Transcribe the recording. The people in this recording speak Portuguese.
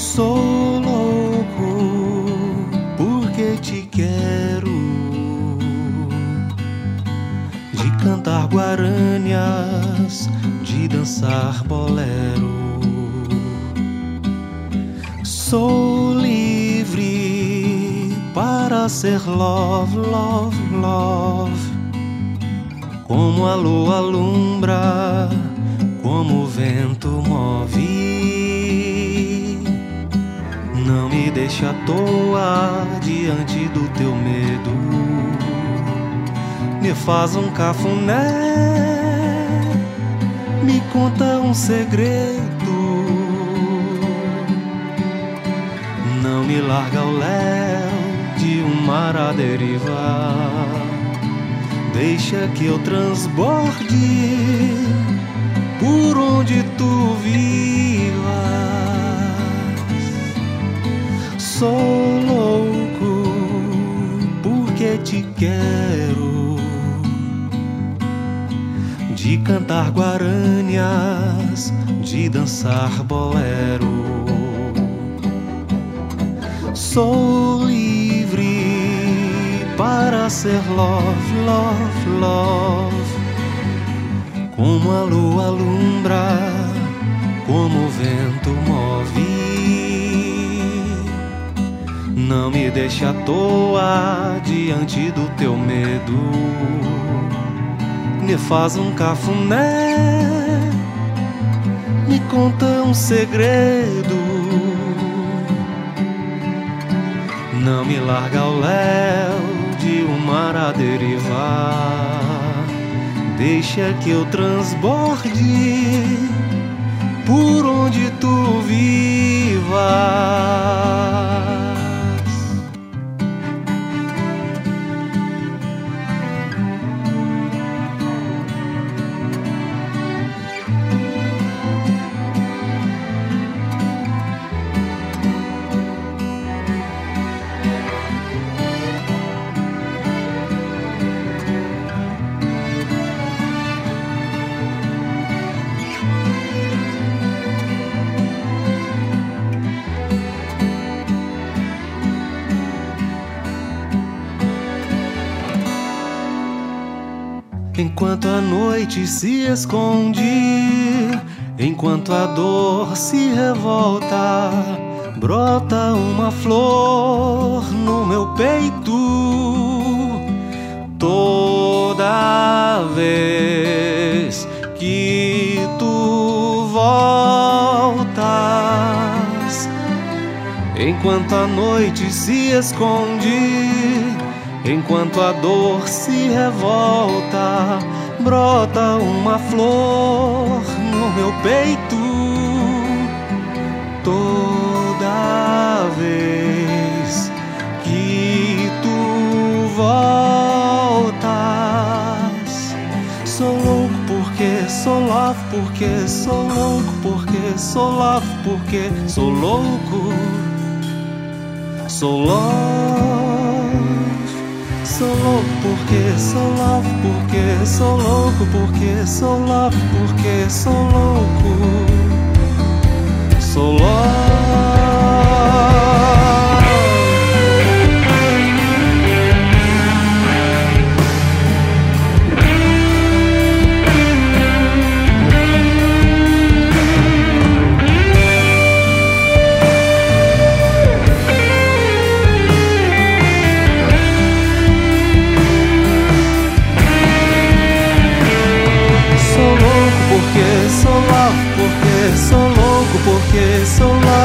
Sou louco porque te quero, de cantar guaranias, de dançar bolero. Sou livre para ser love, love, love. Como a lua alumbra, como o vento move. Não me deixe à toa diante do teu medo. Me faz um cafuné, me conta um segredo. Não me larga ao léu de um mar à deriva. Deixa que eu transborde por onde tu vivas. Sou louco porque te quero, de cantar guaranias, de dançar bolero. Sou livre para ser love, love, love. Como a lua alumbra, como o vento move. Não me deixe à toa diante do teu medo. Me faz um cafuné, me conta um segredo. Não me larga ao léu de um mar à deriva. Deixa que eu transborde por onde tu vivas. Enquanto a noite se esconde, enquanto a dor se revolta, brota uma flor no meu peito. Toda vez que tu voltas, enquanto a noite se esconde, enquanto a dor se revolta, brota uma flor no meu peito. Toda vez que tu voltas, sou louco porque sou love, porque sou louco, porque sou love, porque sou louco, sou love. Sou louco porque sou love, porque sou louco, porque sou love, porque sou louco, sou love. Porque sou love, porque sou louco, porque sou love.